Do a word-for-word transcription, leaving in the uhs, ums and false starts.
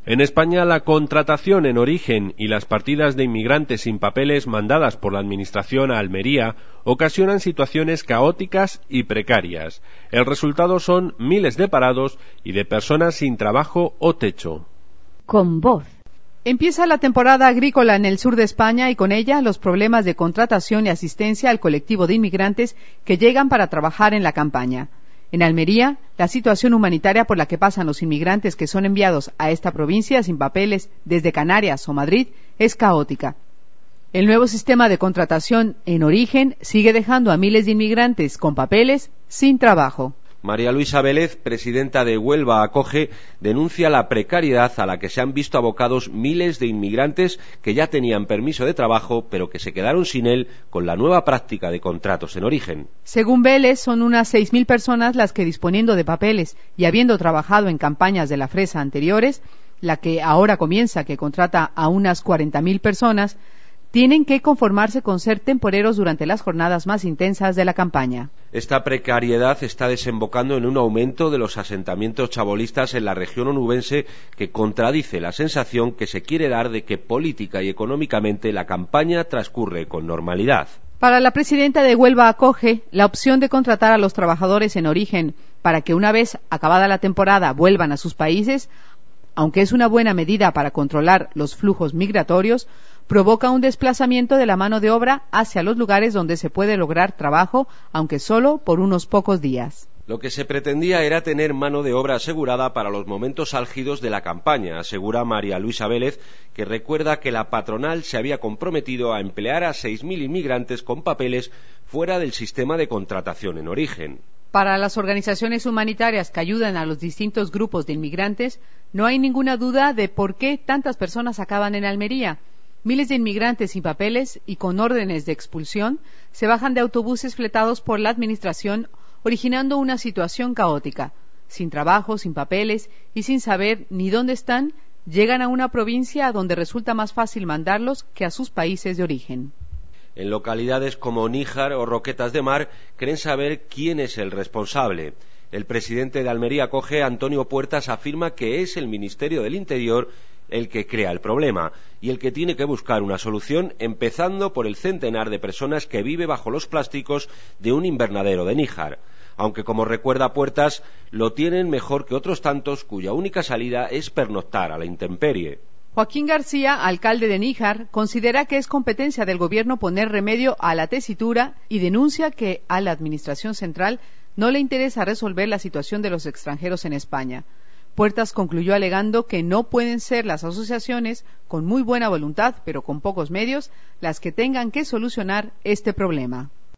En España, la contratación en origen y las partidas de inmigrantes sin papeles mandadas por la Administración a Almería ocasionan situaciones caóticas y precarias. El resultado son miles de parados y de personas sin trabajo o techo. Con voz. Empieza la temporada agrícola en el sur de España y con ella los problemas de contratación y asistencia al colectivo de inmigrantes que llegan para trabajar en la campaña. En Almería, la situación humanitaria por la que pasan los inmigrantes que son enviados a esta provincia sin papeles desde Canarias o Madrid es caótica. El nuevo sistema de contratación en origen sigue dejando a miles de inmigrantes con papeles sin trabajo. María Luisa Vélez, presidenta de Huelva Acoge, denuncia la precariedad a la que se han visto abocados miles de inmigrantes que ya tenían permiso de trabajo, pero que se quedaron sin él con la nueva práctica de contratos en origen. Según Vélez, son unas seis mil personas las que, disponiendo de papeles y habiendo trabajado en campañas de la fresa anteriores, la que ahora comienza, que contrata a unas cuarenta mil personas, tienen que conformarse con ser temporeros durante las jornadas más intensas de la campaña. Esta precariedad está desembocando en un aumento de los asentamientos chabolistas en la región onubense que contradice la sensación que se quiere dar de que política y económicamente la campaña transcurre con normalidad. Para la presidenta de Huelva Acoge, la opción de contratar a los trabajadores en origen para que una vez acabada la temporada vuelvan a sus países, aunque es una buena medida para controlar los flujos migratorios, provoca un desplazamiento de la mano de obra hacia los lugares donde se puede lograr trabajo, aunque solo por unos pocos días. Lo que se pretendía era tener mano de obra asegurada para los momentos álgidos de la campaña, asegura María Luisa Vélez, que recuerda que la patronal se había comprometido a emplear a seis mil inmigrantes con papeles fuera del sistema de contratación en origen. Para las organizaciones humanitarias que ayudan a los distintos grupos de inmigrantes, no hay ninguna duda de por qué tantas personas acaban en Almería. Miles de inmigrantes sin papeles y con órdenes de expulsión se bajan de autobuses fletados por la Administración, originando una situación caótica. Sin trabajo, sin papeles y sin saber ni dónde están, llegan a una provincia donde resulta más fácil mandarlos que a sus países de origen. En localidades como Níjar o Roquetas de Mar creen saber quién es el responsable. El presidente de Almería Acoge, Antonio Puertas, afirma que es el Ministerio del Interior el que crea el problema y el que tiene que buscar una solución, empezando por el centenar de personas que vive bajo los plásticos de un invernadero de Níjar. Aunque, como recuerda Puertas, lo tienen mejor que otros tantos cuya única salida es pernoctar a la intemperie. Joaquín García, alcalde de Níjar, considera que es competencia del gobierno poner remedio a la tesitura y denuncia que a la Administración Central no le interesa resolver la situación de los extranjeros en España. Puertas concluyó alegando que no pueden ser las asociaciones, con muy buena voluntad pero con pocos medios, las que tengan que solucionar este problema.